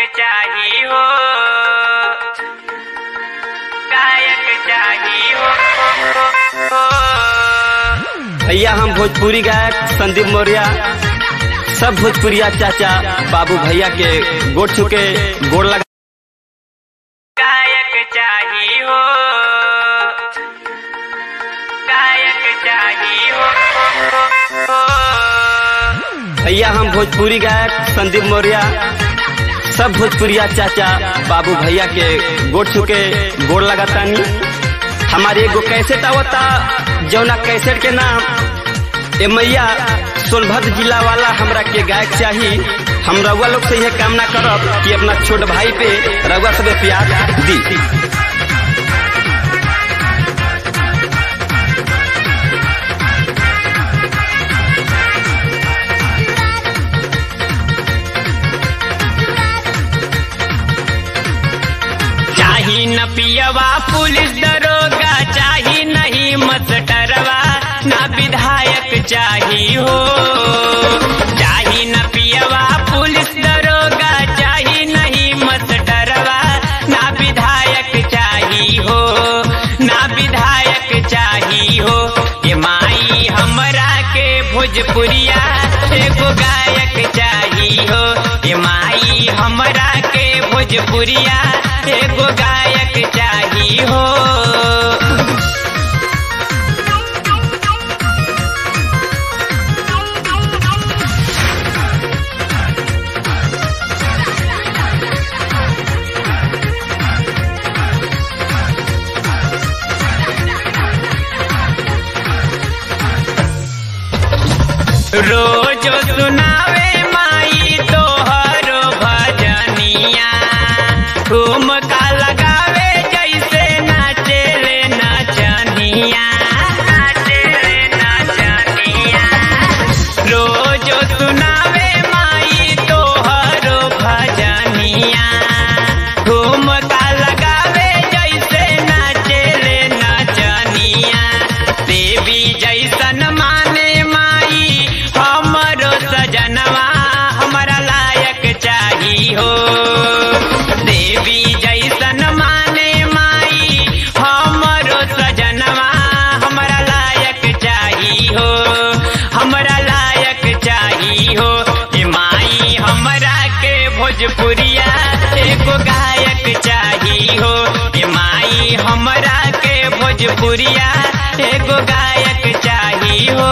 चाहिए हो, गायक चाहिए हो। भैया हम भोजपुरी गायक संदीप मौर्य सब भोजपुरिया चाचा बाबू भैया के गोड़ छुके गोड़ लगा। गायक चाहिए हो, गायक चाहिए हो। भैया हम भोजपुरी गायक संदीप मौर्य सब भोजपुरिया चाचा बाबू भैया के गोड़ छुके गोड़ लगातानी। हमारे एगो कैसेट आवता जौना कैसेट के नाम ए मैया सोनभद्र जिला वाला हमरा के गायक चाहिए। हम रउआ लोग से यह कामना करब कि अपना छोट भाई पे रउआ सब प्यार दी। चाही न पियवा पुलिस दरोगा, चाही नहीं मस्टरवा, ना विधायक चाही हो। चाही न पियवा पुलिस दरोगा, चाही नहीं मस्टरवा, ना विधायक चाही हो, ना विधायक चाही हो। ये माई हमरा के भोजपुरिया एगो गायक चाही हो। ये माई हमरा के भोजपुरिया एगो गायक चाहिए हो। रोज सुनावे माई तोहरो भजनिया, ठुमका लगावे जैसे नाचेले नचनिया, नाचेले नचनिया। रोज सुनावे माई तोहरो भजनिया, ठुमका लगावे जैसे नाचेले नचनिया। देवी जैसन माने माई हमरो सजनवा, हमरा लायक चाहिए हो। देवी जैसन माने माई हमरो सजनवा, हमरा लायक चाहिए हो, हमरा लायक चाहिए हो। ये माई हमरा के भोजपुरिया एगो गायक चाहिए हो। ये माई हमरा के भोजपुरिया एगो गायक चाहिए हो।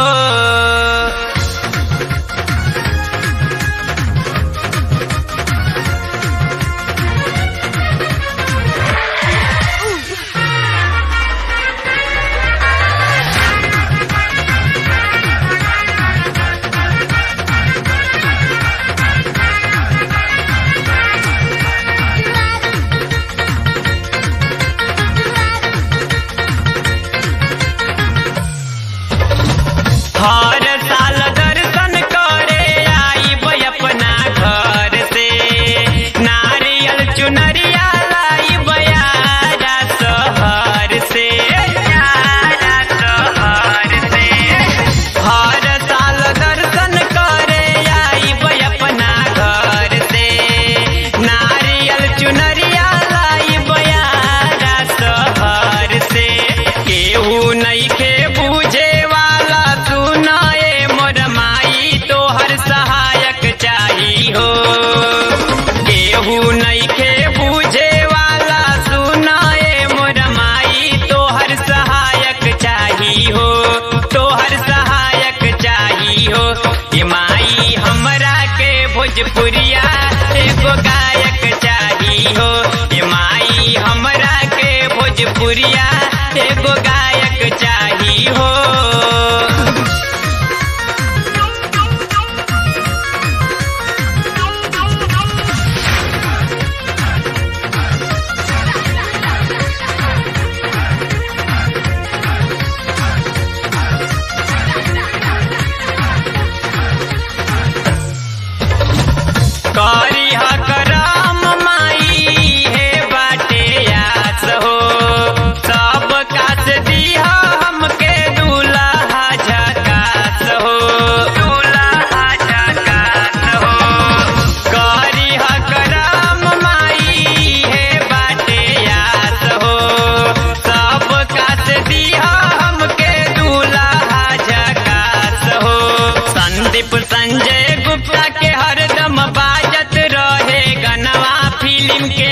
हर साल दर्शन करे आईब अपना घर से, नारियल चुनरिया लाईब यारा शहर से, यारा शहर से। हर साल दर्शन करे आईब अपना घर से, नारियल चुनरिया लाईब यारा शहर से। केहू नइखे बूझे वाला सुनाए मोर माई तोहर सहायक चाहिए हो। केहू नइखे बूझे वाला सुनाए मोर माई तोहर सहायक चाहिए हो, तोहर सहायक चाहिए हो। ये माई हमरा के भोजपुरिया एगो गायक चाहिए हो। ये माई हमरा के भोजपुरिया एगो गायक चाहिए हो। दिन के